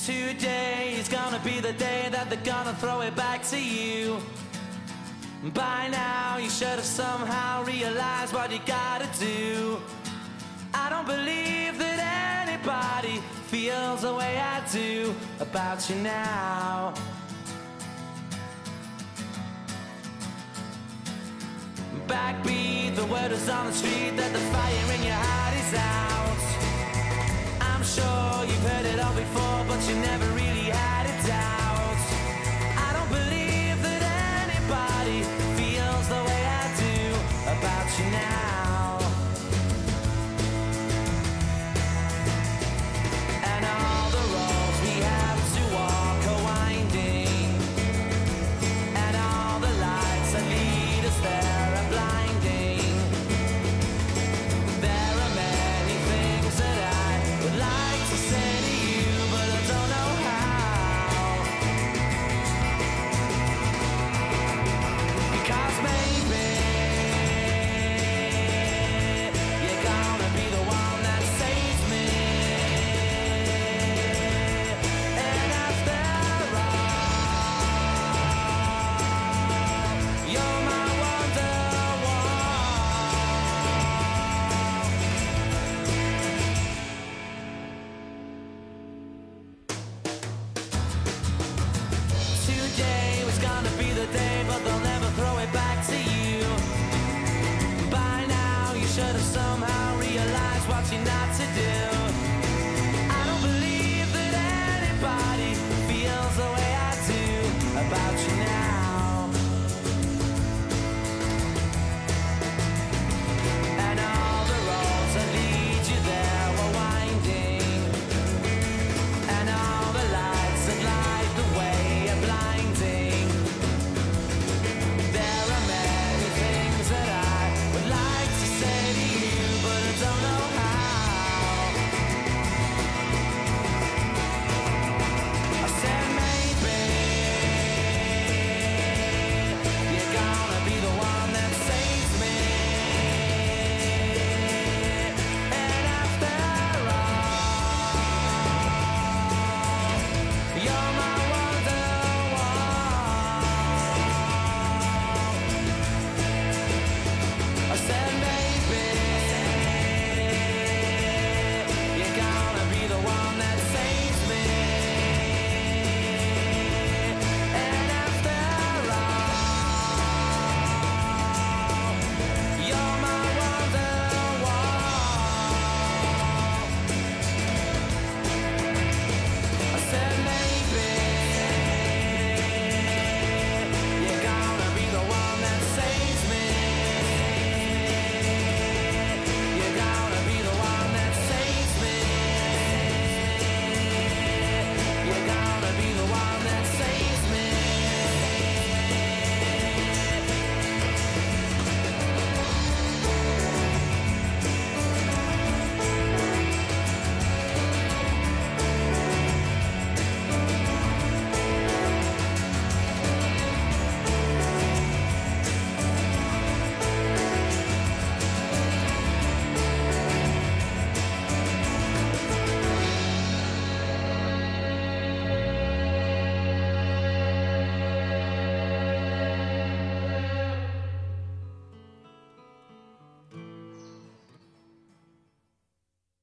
Today is gonna be the day that they're gonna throw it back to you. By now you should have somehow realized what you gotta do. I don't believe that anybody feels the way I do about you now. Backbeat, the word is on the street that the fire in your heart is out. I'm sure you've heard it all before, but you never really had a doubt. I don't believe that anybody feels the way I do about you now. And all the roads we have to walk are winding, and all the lights that lead us there are blinding. There are many things that I would like to say to you, but I don't know how. Because maybe you're gonna be the one that saves me. And after all, you're my Wonderwall. Today was gonna be the day, but they'll never throw it back to you. By now you should have somehow realized what you're not to do. I don't believe that anybody feels the way I do about you now.